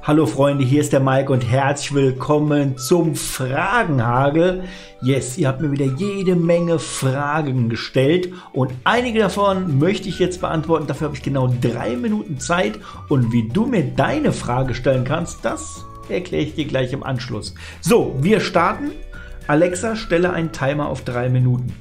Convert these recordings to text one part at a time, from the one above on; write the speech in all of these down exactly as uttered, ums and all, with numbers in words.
Hallo Freunde, hier ist der Mike und herzlich willkommen zum Fragenhagel. Yes, ihr habt mir wieder jede Menge Fragen gestellt und einige davon möchte ich jetzt beantworten. Dafür habe ich genau drei Minuten Zeit und wie du mir deine Frage stellen kannst, das erkläre ich dir gleich im Anschluss. So, wir starten. Alexa, stelle einen Timer auf drei Minuten.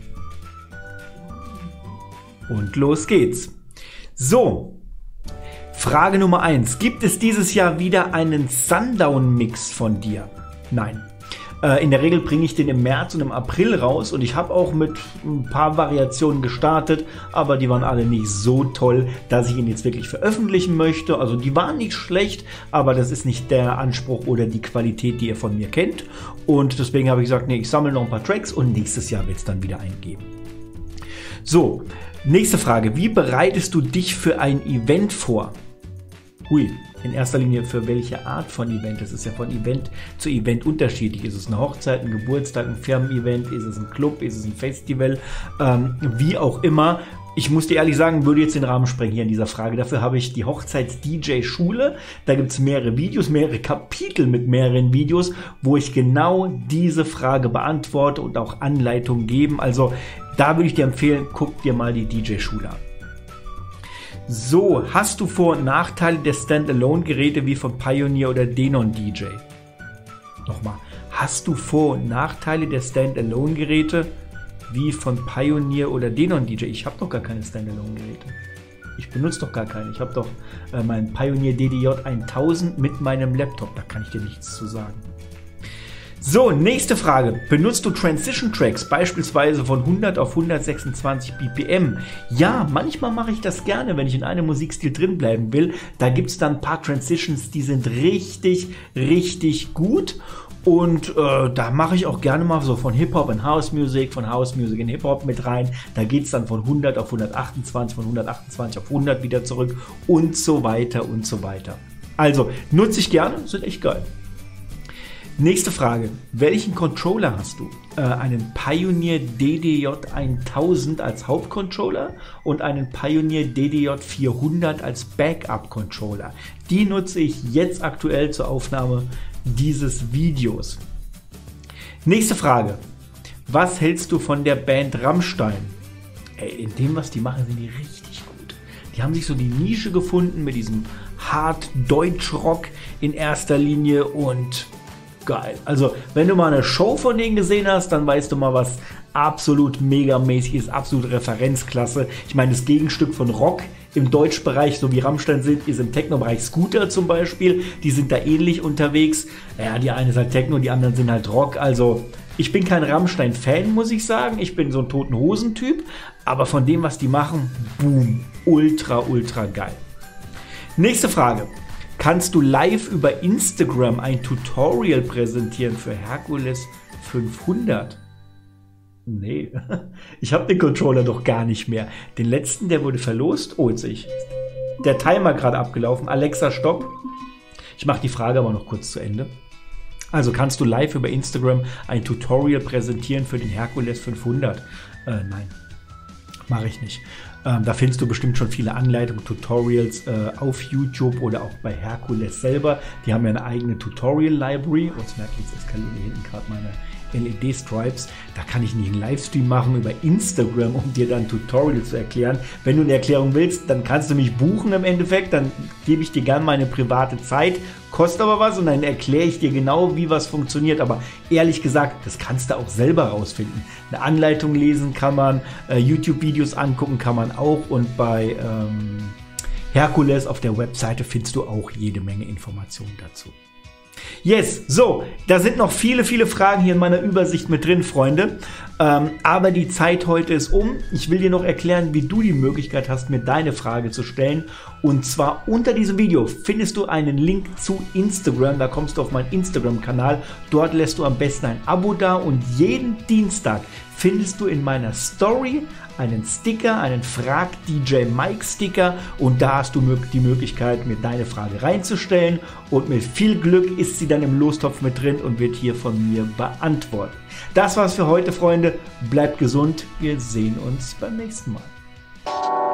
Und los geht's. So. Frage Nummer eins. Gibt es dieses Jahr wieder einen Sundown-Mix von dir? Nein. Äh, in der Regel bringe ich den im März und im April raus und ich habe auch mit ein paar Variationen gestartet, aber die waren alle nicht so toll, dass ich ihn jetzt wirklich veröffentlichen möchte. Also die waren nicht schlecht, aber das ist nicht der Anspruch oder die Qualität, die ihr von mir kennt. Und deswegen habe ich gesagt, nee, ich sammle noch ein paar Tracks und nächstes Jahr wird es dann wieder eingeben. So, nächste Frage. Wie bereitest du dich für ein Event vor? Hui, in erster Linie für welche Art von Event? Das ist ja von Event zu Event unterschiedlich. Ist es eine Hochzeit, ein Geburtstag, ein Firmen-Event? Ist es ein Club? Ist es ein Festival? Ähm, wie auch immer. Ich muss dir ehrlich sagen, würde jetzt den Rahmen sprengen hier in dieser Frage. Dafür habe ich die Hochzeits-D J-Schule. Da gibt es mehrere Videos, mehrere Kapitel mit mehreren Videos, wo ich genau diese Frage beantworte und auch Anleitungen geben. Also da würde ich dir empfehlen, guck dir mal die D J-Schule an. So, hast du Vor- und Nachteile der Standalone-Geräte wie von Pioneer oder Denon D J? Nochmal, hast du Vor- und Nachteile der Standalone-Geräte wie von Pioneer oder Denon D J? Ich habe doch gar keine Standalone-Geräte. Ich benutze doch gar keine. Ich habe doch äh, meinen Pioneer D D J tausend mit meinem Laptop. Da kann ich dir nichts zu sagen. So, nächste Frage. Benutzt du Transition Tracks, beispielsweise von hundert auf hundertsechsundzwanzig B P M? Ja, manchmal mache ich das gerne, wenn ich in einem Musikstil drin bleiben will. Da gibt es dann ein paar Transitions, die sind richtig, richtig gut. Und äh, da mache ich auch gerne mal so von Hip-Hop in House Music, von House Music in Hip-Hop mit rein. Da geht es dann von hundert auf hundertachtundzwanzig, von hundertachtundzwanzig auf hundert wieder zurück und so weiter und so weiter. Also, nutze ich gerne, sind echt geil. Nächste Frage. Welchen Controller hast du? Äh, einen Pioneer D D J tausend als Hauptcontroller und einen Pioneer D D J vierhundert als Backup-Controller. Die nutze ich jetzt aktuell zur Aufnahme dieses Videos. Nächste Frage. Was hältst du von der Band Rammstein? Ey, in dem, was die machen, sind die richtig gut. Die haben sich so die Nische gefunden mit diesem Hard-Deutsch-Rock in erster Linie und geil. Also, wenn du mal eine Show von denen gesehen hast, dann weißt du mal, was absolut megamäßig ist, absolut Referenzklasse. Ich meine, das Gegenstück von Rock im Deutschbereich, so wie Rammstein sind, ist im Techno-Bereich Scooter zum Beispiel. Die sind da ähnlich unterwegs. Ja, die eine ist halt Techno, die anderen sind halt Rock. Also, ich bin kein Rammstein-Fan, muss ich sagen. Ich bin so ein Toten-Hosen-Typ. Aber von dem, was die machen, boom, ultra, ultra geil. Nächste Frage. Kannst du live über Instagram ein Tutorial präsentieren für Hercules fünfhundert? Nee, ich habe den Controller doch gar nicht mehr. Den letzten, der wurde verlost. Oh, jetzt sehe ich. Der Timer gerade abgelaufen. Alexa, stopp. Ich mache die Frage aber noch kurz zu Ende. Also, kannst du live über Instagram ein Tutorial präsentieren für den Hercules fünfhundert? Äh, nein, mache ich nicht. Ähm, da findest du bestimmt schon viele Anleitungen, Tutorials äh, auf YouTube oder auch bei Hercules selber. Die haben ja eine eigene Tutorial-Library. Jetzt merke ich, jetzt eskalieren hier hinten gerade meine L E D-Stripes. Da kann ich nicht einen Livestream machen über Instagram, um dir dann ein Tutorial zu erklären. Wenn du eine Erklärung willst, dann kannst du mich buchen im Endeffekt. Dann gebe ich dir gerne meine private Zeit. Kostet aber was und dann erkläre ich dir genau, wie was funktioniert. Aber ehrlich gesagt, das kannst du auch selber rausfinden. Eine Anleitung lesen kann man, äh, YouTube-Videos angucken kann man auch. Und bei ähm, Hercules auf der Webseite findest du auch jede Menge Informationen dazu. Yes, so, da sind noch viele, viele Fragen hier in meiner Übersicht mit drin, Freunde. Ähm, aber die Zeit heute ist um. Ich will dir noch erklären, wie du die Möglichkeit hast, mir deine Frage zu stellen. Und zwar unter diesem Video findest du einen Link zu Instagram. Da kommst du auf meinen Instagram-Kanal. Dort lässt du am besten ein Abo da und jeden Dienstag findest du in meiner Story einen Sticker, einen Frag-D J Mike Sticker und da hast du die Möglichkeit, mir deine Frage reinzustellen und mit viel Glück ist sie dann im Lostopf mit drin und wird hier von mir beantwortet. Das war's für heute, Freunde. Bleibt gesund. Wir sehen uns beim nächsten Mal.